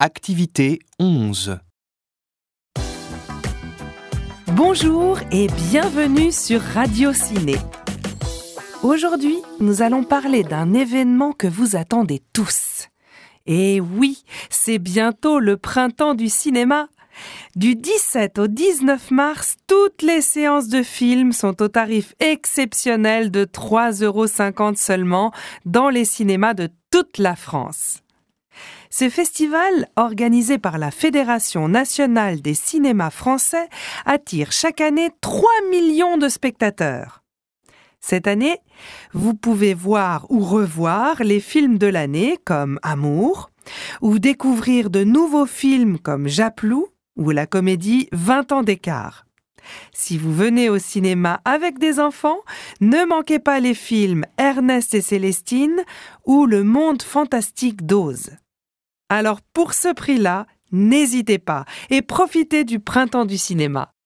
Activité 11. Bonjour et bienvenue sur Radio Ciné. Aujourd'hui, nous allons parler d'un événement que vous attendez tous. Et oui, c'est bientôt le printemps du cinéma. Du 17 au 19 mars, toutes les séances de films sont au tarif exceptionnel de 3,50 € seulement dans les cinémas de toute la France. Ce festival, organisé par la Fédération nationale des cinémas français, attire chaque année 3 millions de spectateurs. Cette année, vous pouvez voir ou revoir les films de l'année comme Amour, ou découvrir de nouveaux films comme Japlou ou la comédie 20 ans d'écart. Si vous venez au cinéma avec des enfants, ne manquez pas les films Ernest et Célestine ou Le monde fantastique d'Oz. Alors pour ce prix-là, n'hésitez pas et profitez du printemps du cinéma.